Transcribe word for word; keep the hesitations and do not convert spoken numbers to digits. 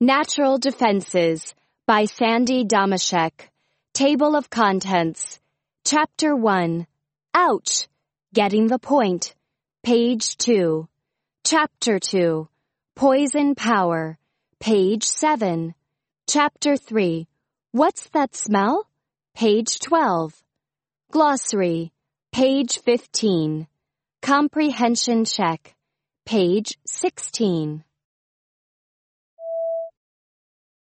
Natural Defenses by Sandy Damashek. Table of Contents. Chapter one. Ouch! Getting the Point. Page two. Chapter two. Poison Power. Page seven. Chapter three. What's that smell? Page twelve. Glossary. Page fifteen. Comprehension Check. Page sixteen.